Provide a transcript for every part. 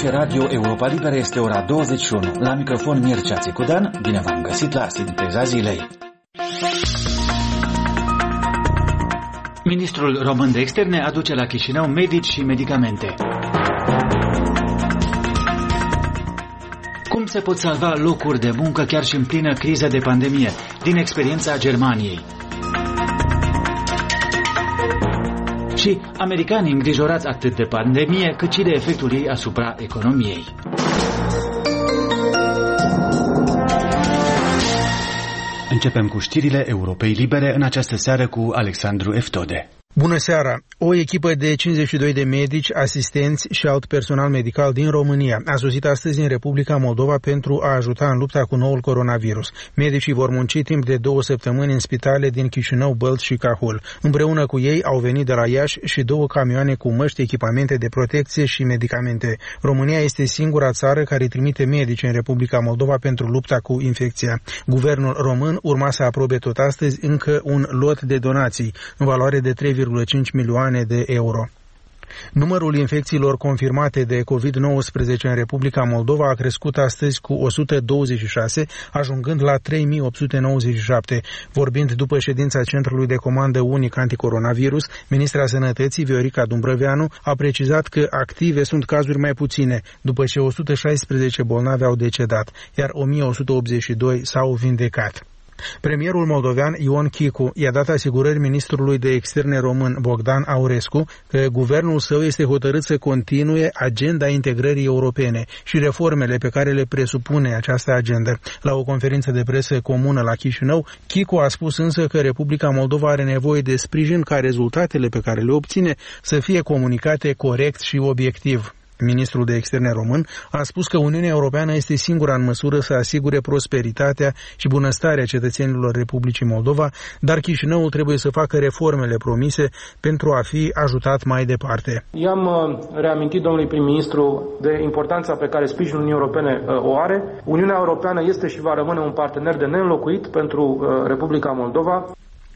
și Radio Europa Liberă, este ora 21. La microfon Mircea Țicudan, bine v-am găsit la Sinteza Zilei. Ministrul român de externe aduce la Chișinău medici și medicamente. Cum se pot salva locuri de muncă chiar și în plină criză de pandemie? Din experiența Germaniei. Și americanii îngrijorați atât de pandemie, cât și de efectul ei asupra economiei. Începem cu știrile Europei Libere în această seară cu Alexandru Eftode. Bună seara! O echipă de 52 de medici, asistenți și alt personal medical din România a sosit astăzi în Republica Moldova pentru a ajuta în lupta cu noul coronavirus. Medicii vor munci timp de 2 săptămâni în spitale din Chișinău, Bălți și Cahul. Împreună cu ei au venit de la Iași și 2 camioane cu măști, echipamente de protecție și medicamente. România este singura țară care trimite medici în Republica Moldova pentru lupta cu infecția. Guvernul român urma să aprobe tot astăzi încă un lot de donații în valoare de 3,5 milioane de euro. Numărul infecțiilor confirmate de COVID-19 în Republica Moldova a crescut astăzi cu 126, ajungând la 3897. Vorbind după ședința Centrului de Comandă Unic Anticoronavirus, ministra Sănătății, Viorica Dumbrăveanu, a precizat că active sunt cazuri mai puține, după ce 116 bolnavi au decedat, iar 1182 s-au vindecat. Premierul moldovean Ion Chicu i-a dat asigurări ministrului de externe român Bogdan Aurescu că guvernul său este hotărât să continue agenda integrării europene și reformele pe care le presupune această agendă. La o conferință de presă comună la Chișinău, Chicu a spus însă că Republica Moldova are nevoie de sprijin ca rezultatele pe care le obține să fie comunicate corect și obiectiv. Ministrul de externe român a spus că Uniunea Europeană este singura în măsură să asigure prosperitatea și bunăstarea cetățenilor Republicii Moldova, dar Chișinăul trebuie să facă reformele promise pentru a fi ajutat mai departe. I-am reamintit domnului prim-ministru de importanța pe care sprijinul Uniunii Europene o are. Uniunea Europeană este și va rămâne un partener de neînlocuit pentru Republica Moldova.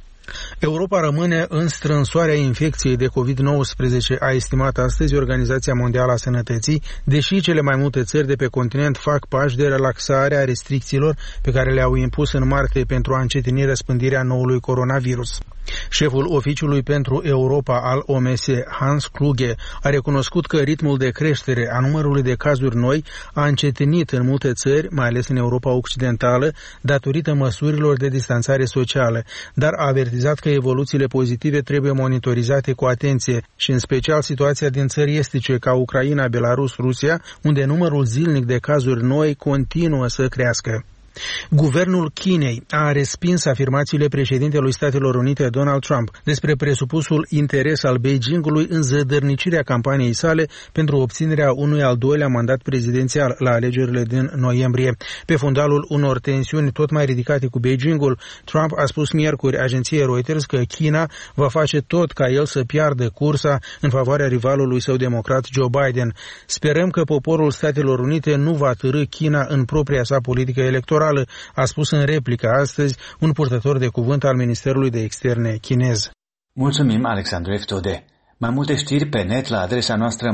Europa rămâne în strânsoarea infecției de COVID-19, a estimat astăzi Organizația Mondială a Sănătății, deși cele mai multe țări de pe continent fac pași de relaxare a restricțiilor pe care le-au impus în martie pentru a încetini răspândirea noului coronavirus. Șeful Oficiului pentru Europa al OMS, Hans Kluge, a recunoscut că ritmul de creștere a numărului de cazuri noi a încetinit în multe țări, mai ales în Europa Occidentală, datorită măsurilor de distanțare socială, dar a avertizat că evoluțiile pozitive trebuie monitorizate cu atenție și în special situația din țări estice ca Ucraina, Belarus, Rusia, unde numărul zilnic de cazuri noi continuă să crească. Guvernul Chinei a respins afirmațiile președintelui Statelor Unite Donald Trump despre presupusul interes al Beijingului în zădărnicirea campaniei sale pentru obținerea unui al doilea mandat prezidențial la alegerile din noiembrie. Pe fundalul unor tensiuni tot mai ridicate cu Beijingul, Trump a spus miercuri agenției Reuters că China va face tot ca el să piardă cursa în favoarea rivalului său democrat Joe Biden. Sperăm că poporul Statelor Unite nu va târî China în propria sa politică electorală, a spus în replică astăzi un purtător de cuvânt al Ministerului de Externe chinez. Mulțumim, Alexandru Eftode. Mai multe știri pe net la adresa noastră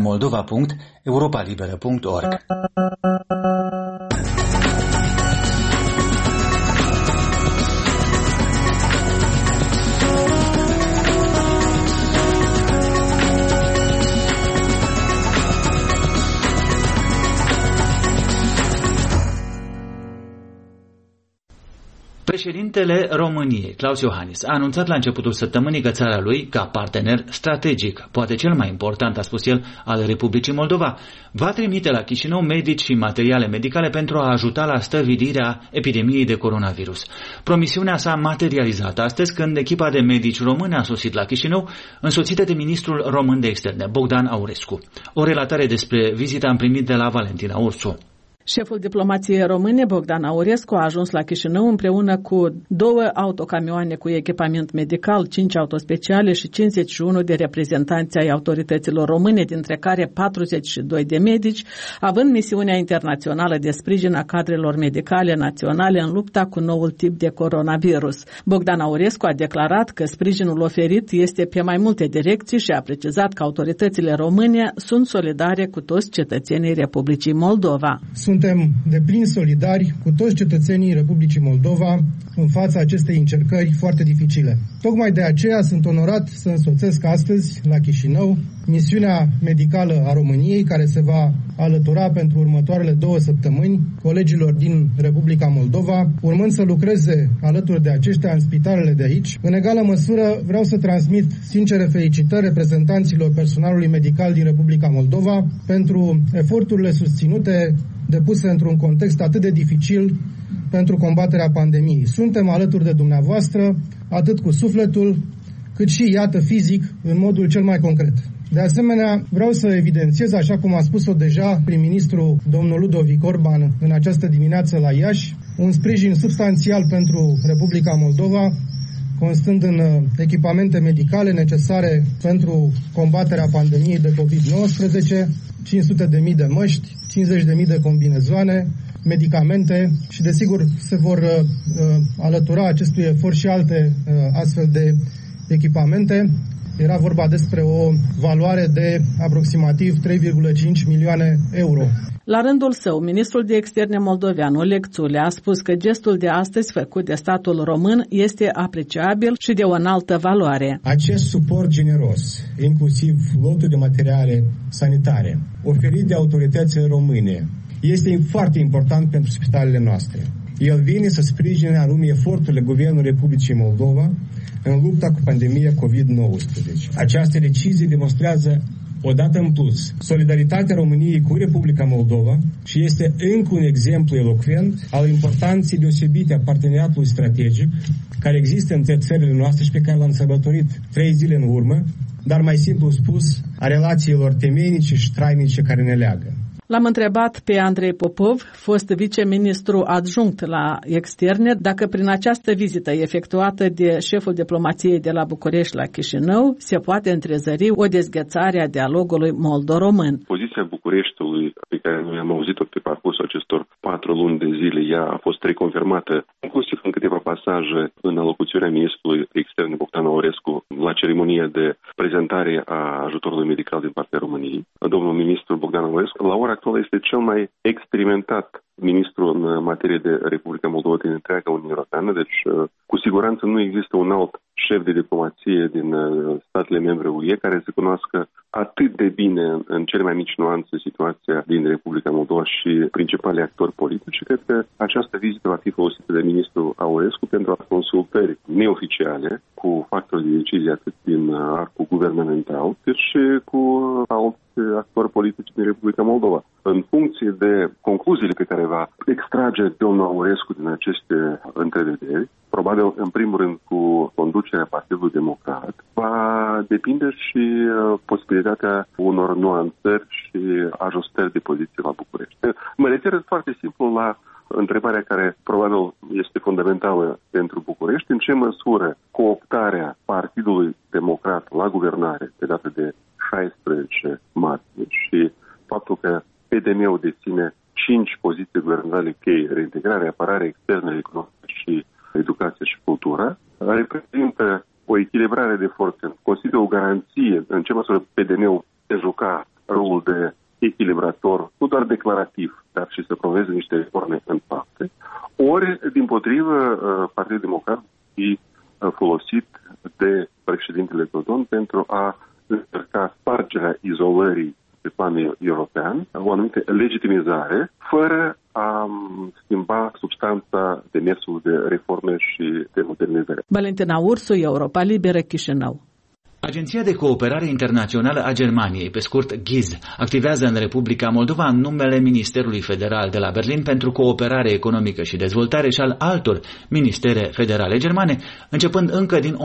moldova.europalibera.org. Președintele României, Klaus Iohannis, a anunțat la începutul săptămânii că țara lui, ca partener strategic, poate cel mai important, a spus el, al Republicii Moldova, va trimite la Chișinău medici și materiale medicale pentru a ajuta la stăvilirea epidemiei de coronavirus. Promisiunea s-a materializat astăzi când echipa de medici români a sosit la Chișinău, însoțită de ministrul român de externe, Bogdan Aurescu. O relatare despre vizita am primit de la Valentina Ursu. Șeful diplomației române, Bogdan Aurescu, a ajuns la Chișinău împreună cu 2 autocamioane cu echipament medical, 5 autospeciale și 51 de reprezentanți ai autorităților române, dintre care 42 de medici, având misiunea internațională de sprijin a cadrelor medicale naționale în lupta cu noul tip de coronavirus. Bogdan Aurescu a declarat că sprijinul oferit este pe mai multe direcții și a precizat că autoritățile române sunt solidare cu toți cetățenii Republicii Moldova. Suntem deplin solidari cu toți cetățenii Republicii Moldova în fața acestei încercări foarte dificile. Tocmai de aceea sunt onorat să însoțesc astăzi la Chișinău misiunea medicală a României, care se va alătura pentru următoarele 2 săptămâni colegilor din Republica Moldova, urmând să lucreze alături de aceștia în spitalele de aici. În egală măsură vreau să transmit sincere felicitări reprezentanților personalului medical din Republica Moldova pentru eforturile susținute depuse într-un context atât de dificil pentru combaterea pandemiei. Suntem alături de dumneavoastră, atât cu sufletul, cât și, iată, fizic, în modul cel mai concret. De asemenea, vreau să evidențiez, așa cum a spus-o deja prim-ministru domnul Ludovic Orban în această dimineață la Iași, un sprijin substanțial pentru Republica Moldova, constând în echipamente medicale necesare pentru combaterea pandemiei de COVID-19, 500.000 de măști, 50.000 de combinezoane, medicamente și, desigur, se vor alătura acestui efort și alte astfel de echipamente. Era vorba despre o valoare de aproximativ 3,5 milioane euro. La rândul său, ministrul de externe moldovean Oleg Țulea a spus că gestul de astăzi făcut de statul român este apreciabil și de o înaltă valoare. Acest suport generos, inclusiv lotul de materiale sanitare, oferit de autoritățile române, este foarte important pentru spitalele noastre. El vine să sprijine anume eforturile Guvernului Republicii Moldova în lupta cu pandemia COVID-19. Această decizie demonstrează odată în plus solidaritatea României cu Republica Moldova și este încă un exemplu elocvent al importanței deosebite a parteneriatului strategic care există între țările noastre și pe care l-am sărbătorit 3 zile în urmă, dar mai simplu spus, a relațiilor temeinice și trainice care ne leagă. L-am întrebat pe Andrei Popov, fost viceministru adjunct la externe, dacă prin această vizită efectuată de șeful diplomației de la București la Chișinău se poate întrezări o dezghețare a dialogului moldo-român. Poziția Bucureștiului, pe care noi am auzit-o pe parcursul acestor 4 luni de zile, ea a fost reconfirmată, inclusiv în câteva pasaje în alocuțiunea ministrului externe Bogdan Aurescu la ceremonia de prezentare a ajutorului medical din partea României. Domnul ministru Bogdan Aurescu, la ora actuală, este cel mai experimentat ministru în materie de Republica Moldova din întreaga Uniune Europeană, deci cu siguranță nu există un alt șef de diplomație din statele membre UE care să cunoască atât de bine în cele mai mici nuanțe situația din Republica Moldova și principalii actori politici. Cred că această vizită va fi folosită de ministrul Aurescu pentru a consultări neoficiale cu factori de decizie atât din arcul guvernamental, cât și cu alți actori politici din Republica Moldova. În funcție de concluziile pe care va extrage domnul Aurescu din aceste întrevederi, probabil în primul rând cu conducerea Partidului Democrat, va depinde și posibilitatea unor nuanțări și ajustări de poziție la București. Mă refer foarte simplu la întrebarea care probabil este fundamentală pentru București, în ce măsură cooptarea Partidului Democrat la guvernare pe data de 16 martie și faptul că PDM-ul deține 5 poziții guvernamentale cheie, reintegrare, apărare externă, economică și educație și cultură, reprezintă o echilibrare de forțe. Consider o garanție în ce măsură PDM-ul de juca rolul de echilibrator, nu doar declarativ, dar și să promoveze niște reforme în fapte, ori, dimpotrivă, Partidul Democrat e folosit de președintele Dodon pentru a încerca spargerea izolării pe plan european, o anumită legitimizare, fără a schimba substanța demersului de reforme și de modernizare. Valentina Ursu, Europa Liberă, Chișinău. Agenția de Cooperare Internațională a Germaniei, pe scurt GIZ, activează în Republica Moldova în numele Ministerului Federal de la Berlin pentru Cooperare Economică și Dezvoltare și al altor ministere federale germane, începând încă din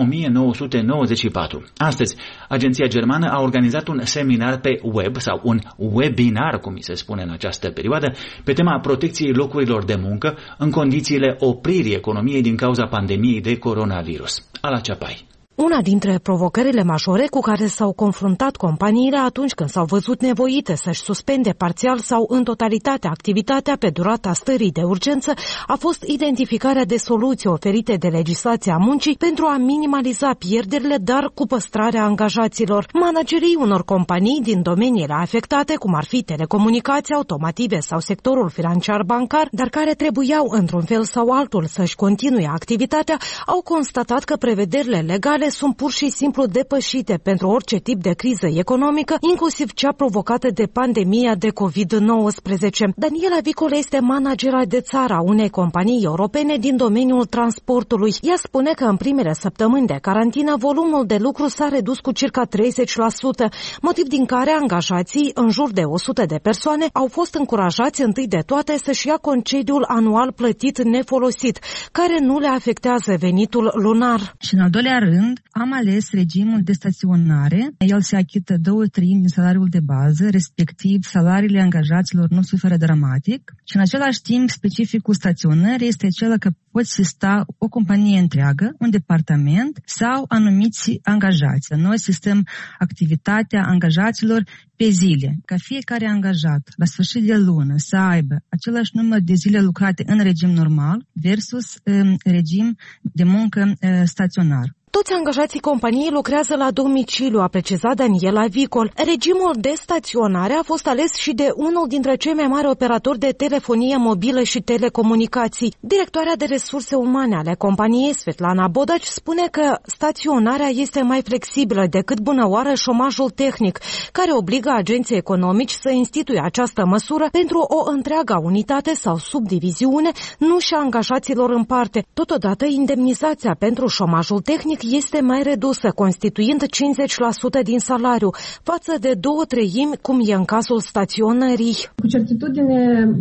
1994. Astăzi, agenția germană a organizat un seminar pe web sau un webinar, cum se spune în această perioadă, pe tema protecției locurilor de muncă în condițiile opririi economiei din cauza pandemiei de coronavirus. Ala Ceapai. Una dintre provocările majore cu care s-au confruntat companiile atunci când s-au văzut nevoite să-și suspende parțial sau în totalitate activitatea pe durata stării de urgență a fost identificarea de soluții oferite de legislația muncii pentru a minimaliza pierderile, dar cu păstrarea angajaților. Managerii unor companii din domeniile afectate, cum ar fi telecomunicații, automotive sau sectorul financiar bancar, dar care trebuiau într-un fel sau altul să-și continue activitatea, au constatat că prevederile legale sunt pur și simplu depășite pentru orice tip de criză economică, inclusiv cea provocată de pandemia de COVID-19. Daniela Vicol este managera de țară a unei companii europene din domeniul transportului. Ea spune că în primele săptămâni de carantină volumul de lucru s-a redus cu circa 30%, motiv din care angajații, în jur de 100 de persoane, au fost încurajați întâi de toate să-și ia concediul anual plătit nefolosit, care nu le afectează venitul lunar. Și în al doilea rând, am ales regimul de staționare. El se achită 2/3 din salariul de bază, respectiv salariile angajaților nu suferă dramatic. Și în același timp, specificul staționării este acela că poți sta o companie întreagă, un departament sau anumiți angajați. Noi sistem activitatea angajaților pe zile, ca fiecare angajat la sfârșit de lună să aibă același număr de zile lucrate în regim normal versus regim de muncă staționar. Toți angajații companiei lucrează la domiciliu, a precizat Daniela Vicol. Regimul de staționare a fost ales și de unul dintre cei mai mari operatori de telefonie mobilă și telecomunicații. Directoarea de resurse umane ale companiei, Svetlana Bodaci, spune că staționarea este mai flexibilă decât bunăoară șomajul tehnic, care obligă agenții economici să instituie această măsură pentru o întreagă unitate sau subdiviziune, nu și angajaților în parte. Totodată, indemnizația pentru șomajul tehnic este mai redusă, constituind 50% din salariu, față de 2/3, cum e în cazul staționării. Cu certitudine,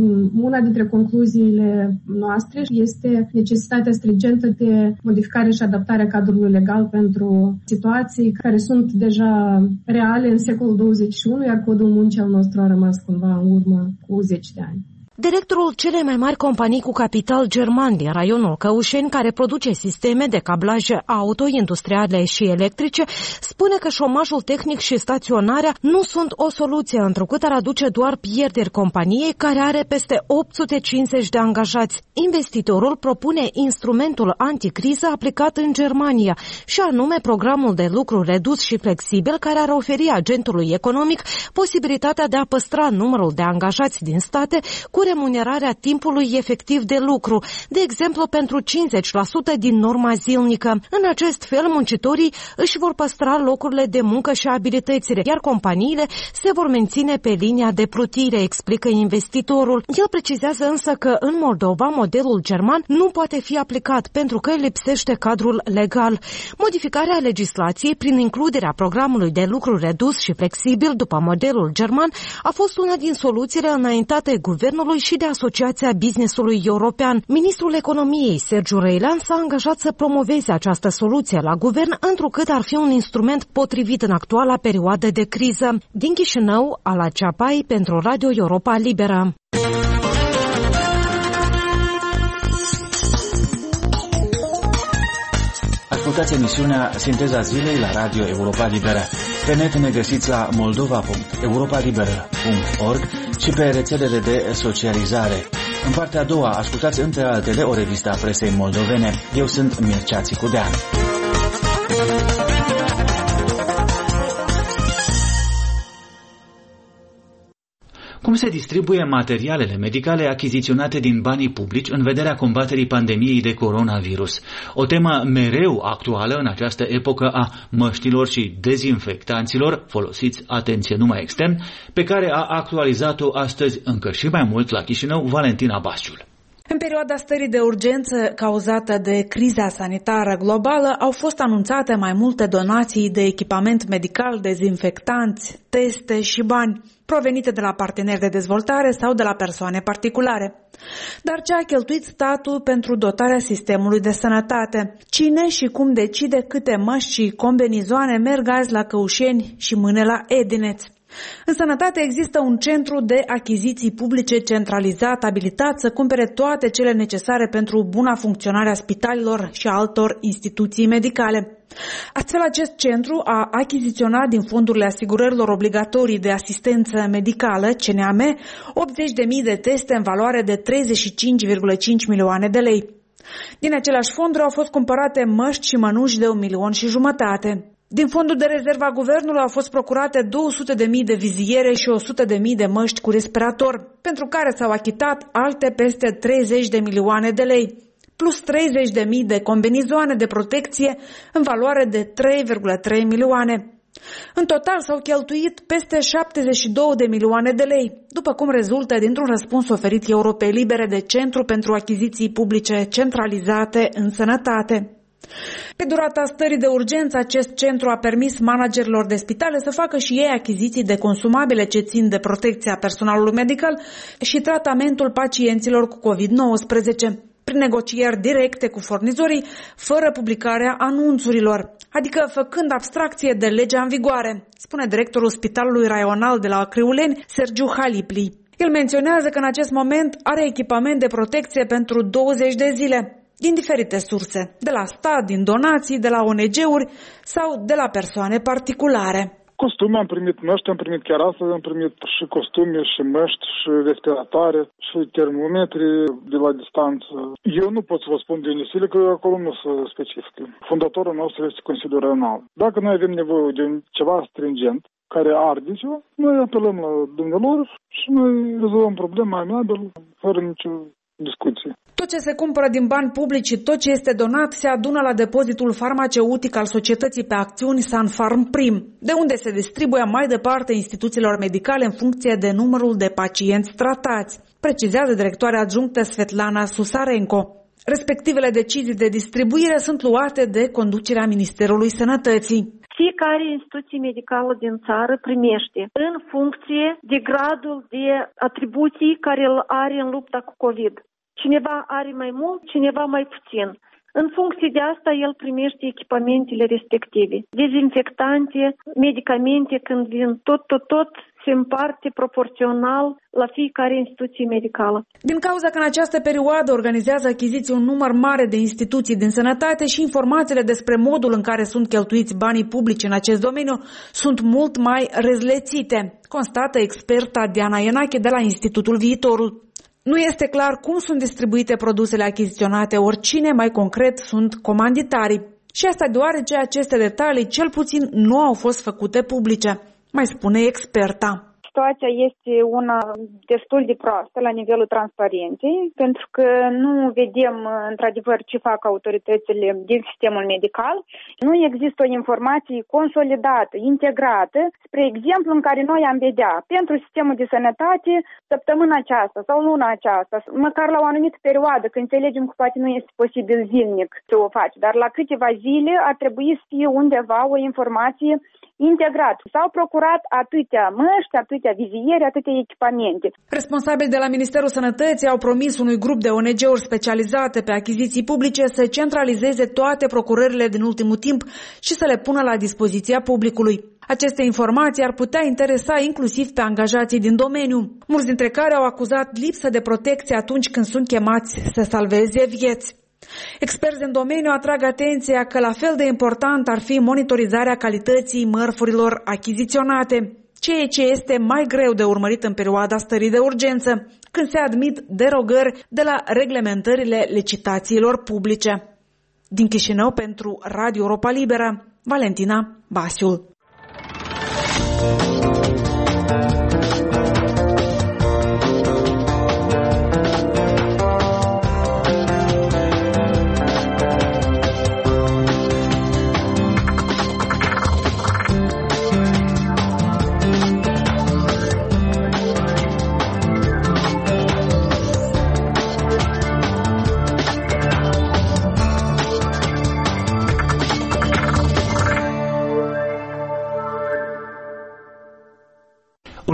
una dintre concluziile noastre este necesitatea stringentă de modificare și adaptare a cadrului legal pentru situații care sunt deja reale în secolul 21, iar codul muncii al nostru a rămas cumva în urmă cu 10 de ani. Directorul celei mai mari companii cu capital german din raionul Căușeni, care produce sisteme de cablaje auto, industriale și electrice, spune că șomajul tehnic și staționarea nu sunt o soluție, întrucât ar aduce doar pierderi companiei, care are peste 850 de angajați. Investitorul propune instrumentul anticriză aplicat în Germania, și anume programul de lucru redus și flexibil, care ar oferi agentului economic posibilitatea de a păstra numărul de angajați din state cu remunerarea timpului efectiv de lucru, de exemplu pentru 50% din norma zilnică. În acest fel, muncitorii își vor păstra locurile de muncă și abilitățile, iar companiile se vor menține pe linia de plutire, explică investitorul. El precizează însă că în Moldova modelul german nu poate fi aplicat pentru că lipsește cadrul legal. Modificarea legislației prin includerea programului de lucru redus și flexibil după modelul german a fost una din soluțiile înaintate guvernului și de Asociația Businessului European. Ministrul Economiei, Sergiu Răilean, s-a angajat să promoveze această soluție la guvern, întrucât ar fi un instrument potrivit în actuala perioadă de criză. Din Chișinău, Ala Ceapai, pentru Radio Europa Liberă. Ascultați emisiunea Sinteza Zilei la Radio Europa Liberă. Pe net ne găsiți la moldova.europalibera.org și pe rețelele de socializare. În partea a doua, ascultați între altele o revistă a presei moldovene. Eu sunt Mircea Țicudean. Cum se distribuie materialele medicale achiziționate din banii publici în vederea combaterii pandemiei de coronavirus? O temă mereu actuală în această epocă a măștilor și dezinfectanților, folosiți, atenție, numai extern, pe care a actualizat-o astăzi încă și mai mult la Chișinău Valentina Basciul. În În perioada stării de urgență cauzată de criza sanitară globală au fost anunțate mai multe donații de echipament medical, dezinfectanți, teste și bani, provenite de la parteneri de dezvoltare sau de la persoane particulare. Dar ce a cheltuit statul pentru dotarea sistemului de sănătate? Cine și cum decide câte măști și combinizoane merg azi la Căușeni și mâine la Edineț? În sănătate există un centru de achiziții publice centralizat, abilitat să cumpere toate cele necesare pentru buna funcționare a spitalelor și a altor instituții medicale. Astfel, acest centru a achiziționat din fondurile asigurărilor obligatorii de asistență medicală, CNAM, 80.000 de teste în valoare de 35,5 milioane de lei. Din aceleași fonduri au fost cumpărate măști și mănuși de 1,5 milion. Din fondul de rezervă a guvernului au fost procurate 200.000 de viziere și 100.000 de măști cu respirator, pentru care s-au achitat alte peste 30 de milioane de lei, plus 30.000 de combinizoane de protecție în valoare de 3,3 milioane. În total s-au cheltuit peste 72 de milioane de lei, după cum rezultă dintr-un răspuns oferit Europei Libere de Centru pentru Achiziții Publice Centralizate în Sănătate. Pe durata stării de urgență, acest centru a permis managerilor de spitale să facă și ei achiziții de consumabile ce țin de protecția personalului medical și tratamentul pacienților cu COVID-19, prin negocieri directe cu furnizorii, fără publicarea anunțurilor, adică făcând abstracție de legea în vigoare, spune directorul Spitalului Raional de la Criuleni, Sergiu Halipli. El menționează că în acest moment are echipament de protecție pentru 20 de zile, din diferite surse, de la stat, din donații, de la ONG-uri sau de la persoane particulare. Costume am primit, măști am primit, chiar astăzi am primit și costume, și măști, și respiratoare, și termometri de la distanță. Eu nu pot să vă spun de unisile, că acolo nu se specifică. Fondatorul nostru este Consiliul Raional. Dacă noi avem nevoie de ceva stringent, care arde ceva, noi apelăm la dumnealor și noi rezolvăm problema amiabil, fără nicio discuție. Tot ce se cumpără din bani publici și tot ce este donat se adună la depozitul farmaceutic al societății pe acțiuni Sanfarm Prim, de unde se distribuie mai departe instituțiilor medicale în funcție de numărul de pacienți tratați, precizează directoarea adjunctă Svetlana Susarenko. Respectivele decizii de distribuire sunt luate de conducerea Ministerului Sănătății. Fiecare instituție medicală din țară primește în funcție de gradul de atribuții care îl are în lupta cu COVID. Cineva are mai mult, cineva mai puțin. În funcție de asta, el primește echipamentele respective. Dezinfectante, medicamente, când vin tot se împarte proporțional la fiecare instituție medicală. Din cauza că în această perioadă organizează achiziții un număr mare de instituții din sănătate și informațiile despre modul în care sunt cheltuiți banii publici în acest domeniu sunt mult mai rezlețite, constată experta Diana Ienache de la Institutul Viitorul. Nu este clar cum sunt distribuite produsele achiziționate, oricine mai concret sunt comanditarii. Și asta deoarece aceste detalii cel puțin nu au fost făcute publice, mai spune experta. Situația este una destul de proastă la nivelul transparenței, pentru că nu vedem într-adevăr ce fac autoritățile din sistemul medical. Nu există o informație consolidată, integrată, spre exemplu în care noi am vedea pentru sistemul de sănătate săptămâna aceasta sau luna aceasta, măcar la o anumită perioadă, când înțelegem că poate nu este posibil zilnic să o faci, dar la câteva zile ar trebui să fie undeva o informație integrat. S-au procurat atâtea măști, atâtea viziere, atâtea echipamente. Responsabili de la Ministerul Sănătății au promis unui grup de ONG-uri specializate pe achiziții publice să centralizeze toate procurările din ultimul timp și să le pună la dispoziția publicului. Aceste informații ar putea interesa inclusiv pe angajații din domeniu, mulți dintre care au acuzat lipsă de protecție atunci când sunt chemați să salveze vieți. Experți în domeniu atrag atenția că la fel de important ar fi monitorizarea calității mărfurilor achiziționate, ceea ce este mai greu de urmărit în perioada stării de urgență, când se admit derogări de la reglementările licitațiilor publice. Din Chișinău pentru Radio Europa Liberă, Valentina Basiul.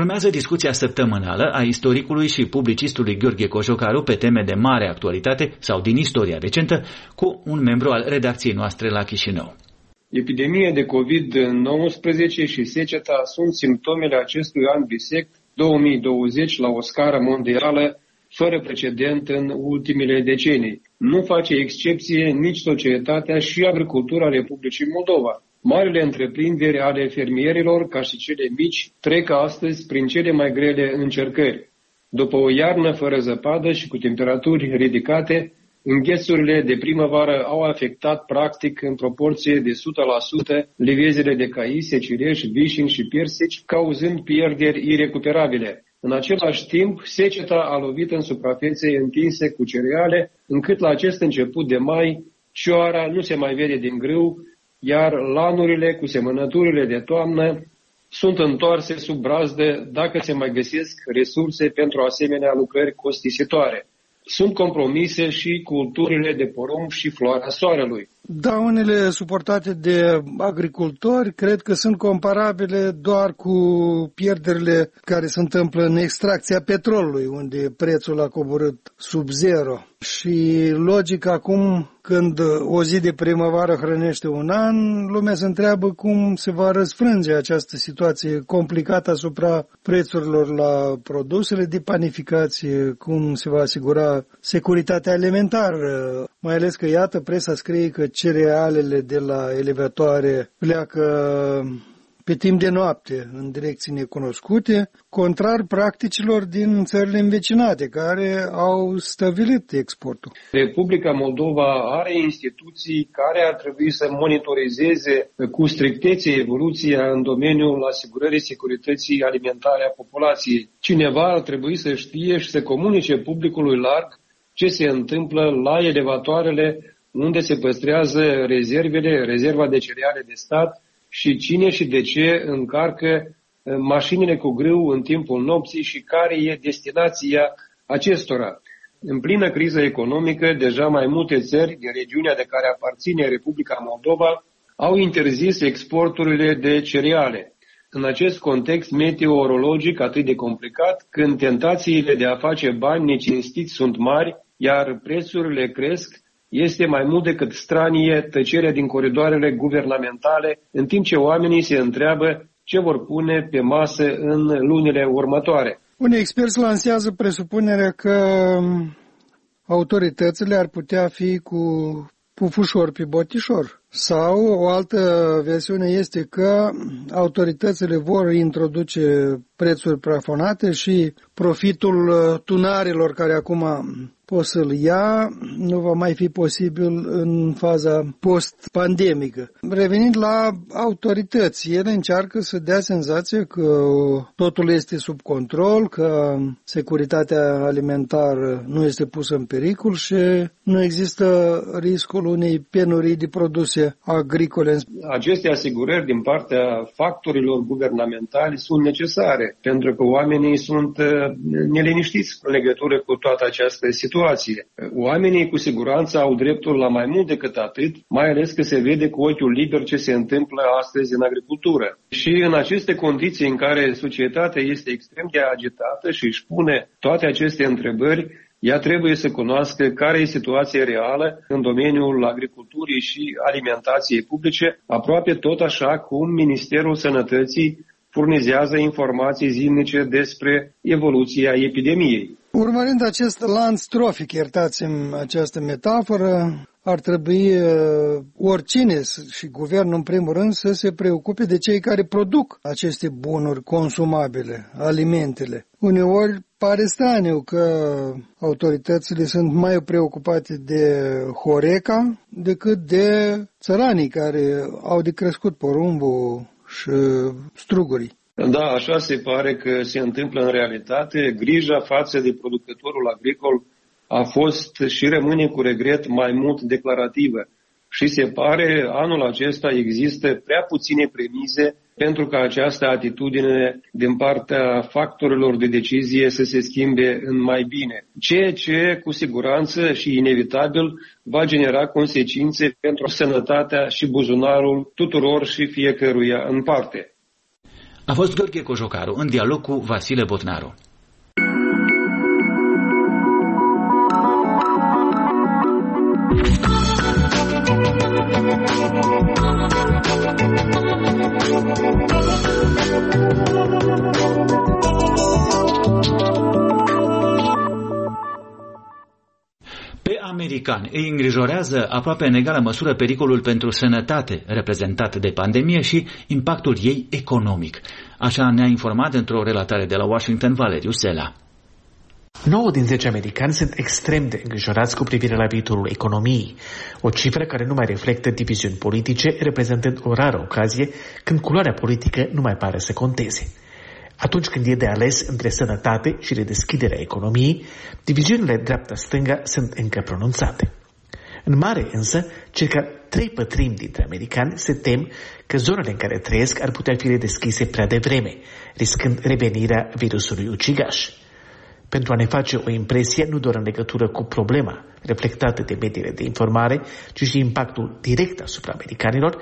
Urmează discuția săptămânală a istoricului și publicistului Gheorghe Cojocaru pe teme de mare actualitate sau din istoria recentă cu un membru al redacției noastre la Chișinău. Epidemia de COVID-19 și seceta sunt simptomele acestui an bisect 2020 la o scară mondială fără precedent în ultimele decenii. Nu face excepție nici societatea și agricultura Republicii Moldova. Marile întreprinderi ale fermierilor, ca și cele mici, trec astăzi prin cele mai grele încercări. După o iarnă fără zăpadă și cu temperaturi ridicate, înghețurile de primăvară au afectat practic în proporție de 100% livezile de caise, cireși, vișini și persici, cauzând pierderi irecuperabile. În același timp, seceta a lovit în suprafețe întinse cu cereale, încât la acest început de mai, cioara nu se mai vede din grâu, iar lanurile cu semănăturile de toamnă sunt întoarse sub brazdă dacă se mai găsesc resurse pentru asemenea lucrări costisitoare. Sunt compromise și culturile de porumb și floarea soarelui. Daunele suportate de agricultori cred că sunt comparabile doar cu pierderile care se întâmplă în extracția petrolului, unde prețul a coborât sub zero. Și logic acum, când o zi de primăvară hrănește un an, lumea se întreabă cum se va răsfrânge această situație complicată asupra prețurilor la produsele de panificație, cum se va asigura securitatea alimentară, mai ales că, iată, presa scrie că cerealele de la elevatoare pleacă pe timp de noapte în direcții necunoscute, contrar practicilor din țările învecinate, care au stăvilit exportul. Republica Moldova are instituții care ar trebui să monitorizeze cu strictețe evoluția în domeniul asigurării securității alimentare a populației. Cineva ar trebui să știe și să comunice publicului larg ce se întâmplă la elevatoarele unde se păstrează rezerva de cereale de stat și cine și de ce încarcă mașinile cu grâu în timpul nopții și care e destinația acestora. În plină criză economică, deja mai multe țări din regiunea de care aparține Republica Moldova au interzis exporturile de cereale. În acest context meteorologic atât de complicat, când tentațiile de a face bani necinstiți sunt mari, iar prețurile cresc, este mai mult decât stranie tăcerea din coridoarele guvernamentale, în timp ce oamenii se întreabă ce vor pune pe masă în lunile următoare. Unii experți lansează presupunerea că autoritățile ar putea fi cu pufușor pe botișor. Sau o altă versiune este că autoritățile vor introduce prețuri plafonate și profitul tunarilor care acum pot să-l ia nu va mai fi posibil în faza post-pandemică. Revenind la autorități, ele încearcă să dea senzație că totul este sub control, că securitatea alimentară nu este pusă în pericol și nu există riscul unei penurii de produse agricole. Aceste asigurări din partea factorilor guvernamentali sunt necesare, pentru că oamenii sunt neliniștiți în legătură cu toată această situație. Oamenii cu siguranță au dreptul la mai mult decât atât, mai ales că se vede cu ochiul liber ce se întâmplă astăzi în agricultură. Și în aceste condiții în care societatea este extrem de agitată și își pune toate aceste întrebări, ea trebuie să cunoască care e situația reală în domeniul agriculturii și alimentației publice, aproape tot așa cum Ministerul Sănătății furnizează informații zilnice despre evoluția epidemiei. Urmărind acest lanț trofic, iertați-mi această metaforă, ar trebui oricine și guvernul în primul rând să se preocupe de cei care produc aceste bunuri consumabile, alimentele. Uneori pare straniu că autoritățile sunt mai preocupate de Horeca decât de țăranii care au de crescut porumbul și strugurii. Da, așa se pare că se întâmplă în realitate. Grija față de producătorul agricol a fost și rămâne cu regret mai mult declarativă. Și se pare anul acesta există prea puține premize pentru ca această atitudine din partea factorilor de decizie să se schimbe în mai bine. Ceea ce cu siguranță și inevitabil va genera consecințe pentru sănătatea și buzunarul tuturor și fiecăruia în parte. A fost Gheorghe Cojocaru în dialog cu Vasile Botnaru. Pe americani îi îngrijorează aproape în egală măsură pericolul pentru sănătate reprezentat de pandemie și impactul ei economic. Așa ne-a informat într-o relatare de la Washington Valeriu Sela. 9 din 10 americani sunt extrem de îngrijorați cu privire la viitorul economiei, o cifră care nu mai reflectă diviziuni politice, reprezentând o rară ocazie când culoarea politică nu mai pare să conteze. Atunci când e de ales între sănătate și redeschiderea economiei, diviziunile dreapta-stânga sunt încă pronunțate. În mare însă, circa 3/4 dintre americani se tem că zonele în care trăiesc ar putea fi redeschise prea devreme, riscând revenirea virusului ucigaș. Pentru a ne face o impresie nu doar în legătură cu problema reflectată de mediile de informare, ci și impactul direct asupra americanilor,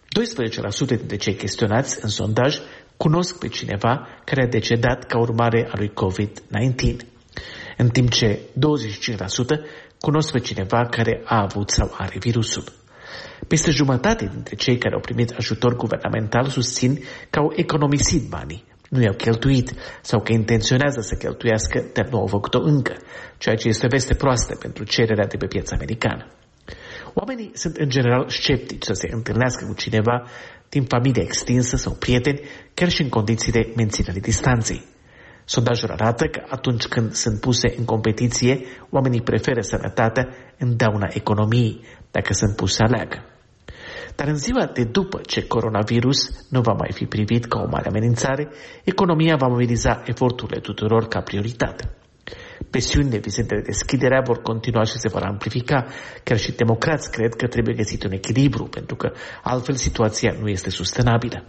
12% dintre cei chestionați în sondaj cunosc pe cineva care a decedat ca urmare a lui COVID-19, în timp ce 25% cunosc pe cineva care a avut sau are virusul. Peste jumătate dintre cei care au primit ajutor guvernamental susțin că au economisit banii, nu i-au cheltuit sau că intenționează să cheltuiască, dar nu au făcut-o încă, ceea ce este veste proastă pentru cererea de pe piața americană. Oamenii sunt în general sceptici să se întâlnească cu cineva din familia extinsă sau prieteni, chiar și în condiții de menținere distanței. Sondajul arată că atunci când sunt puse în competiție, oamenii preferă sănătatea în dauna economiei, dacă sunt pus să aleagă. Dar în ziua de după ce coronavirus nu va mai fi privit ca o mare amenințare, economia va mobiliza eforturile tuturor ca prioritate. Presiunile vizând de deschiderea vor continua și se vor amplifica. Chiar și democrați cred că trebuie găsit un echilibru, pentru că altfel situația nu este sustenabilă.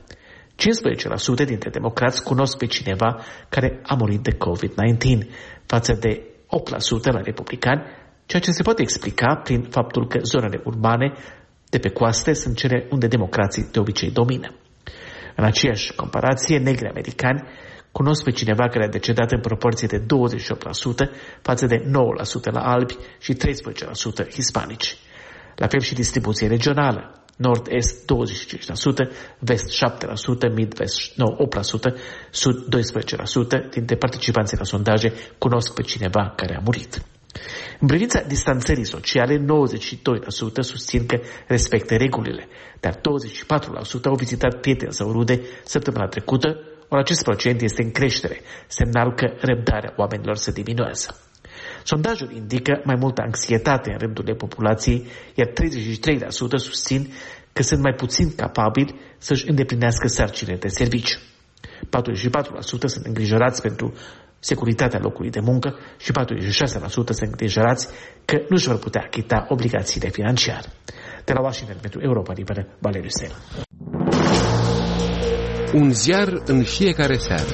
15% dintre democrați cunosc pe cineva care a murit de COVID-19, față de 8% la republicani, ceea ce se poate explica prin faptul că zonele urbane de pe coaste sunt cele unde democrații de obicei domină. În aceeași comparație, negri americani cunosc pe cineva care a decedat în proporție de 28% față de 9% la albi și 13% hispanici. La fel și distribuție regională. Nord-Est 25%, Vest 7%, Mid-Vest 8%, Sud 12% dintre participanții la sondaje cunosc pe cineva care a murit. În privința distanțării sociale, 92% susțin că respectă regulile, dar 24% au vizitat prieteni sau rude săptămâna trecută, ori acest procent este în creștere, semnal că răbdarea oamenilor se diminuează. Sondajul indică mai multă anxietate în rândurile populației, iar 33% susțin că sunt mai puțin capabili să-și îndeplinească sarcinile de serviciu. 44% sunt îngrijorați pentru securitatea locului de muncă și 46% sunt îngrijorați că nu își vor putea achita obligațiile financiare. De la Washington pentru Europa Liberă, Valeriu Sela. Un ziar în fiecare seară.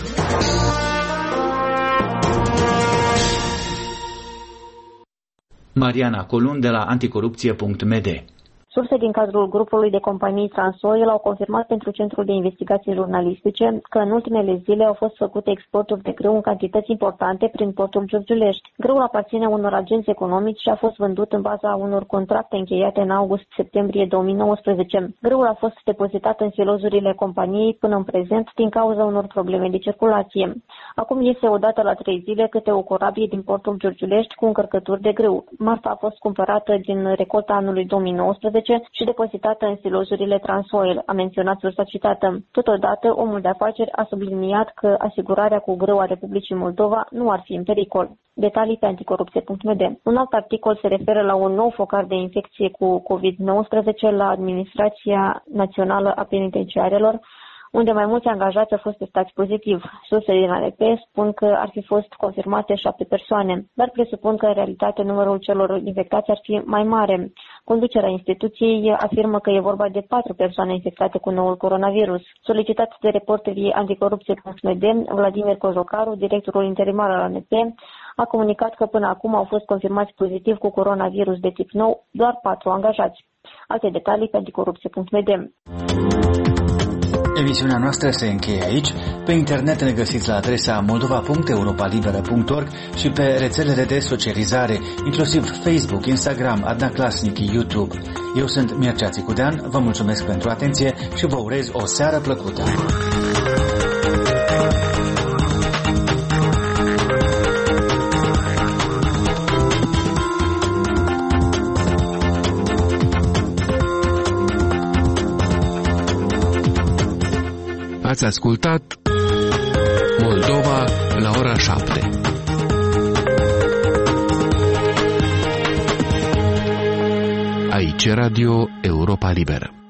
Mariana Colun de la anticorupție.md. Surse din cadrul grupului de companii Transoil au confirmat pentru Centrul de Investigații Jurnalistice că în ultimele zile au fost făcute exporturi de grâu în cantități importante prin portul Giurgiulești. Grâul aparține unor agenți economici și a fost vândut în baza unor contracte încheiate în august-septembrie 2019. Grâul a fost depozitat în silozurile companiei până în prezent din cauza unor probleme de circulație. Acum iese odată la 3 zile câte o corabie din portul Giurgiulești cu încărcături de grâu. Marfa a fost cumpărată din recolta anului 2019 și depozitată în silozurile Transoil, a menționat sursa citată. Totodată, omul de afaceri a subliniat că asigurarea cu grâu a Republicii Moldova nu ar fi în pericol. Detalii pe anticorupție.md. Un alt articol se referă la un nou focar de infecție cu COVID-19 la Administrația Națională a Penitenciarelor, unde mai mulți angajați au fost testați pozitiv. Surse din ANP spun că ar fi fost confirmate 7 persoane, dar presupun că în realitate numărul celor infectați ar fi mai mare. Conducerea instituției afirmă că e vorba de 4 persoane infectate cu noul coronavirus. Solicitat de reporterii anticorupție.md, Vladimir Cojocaru, directorul interimar al ANP, a comunicat că până acum au fost confirmați pozitiv cu coronavirus de tip nou doar 4 angajați. Alte detalii pe anticorupție.md. Emisiunea noastră se încheie aici. Pe internet ne găsiți la adresa moldova.europalibera.org și pe rețelele de socializare, inclusiv Facebook, Instagram, Adna Klasnic, YouTube. Eu sunt Mircea Țicudean, vă mulțumesc pentru atenție și vă urez o seară plăcută. Ați ascultat Moldova la ora 7. Aici Radio Europa Liberă.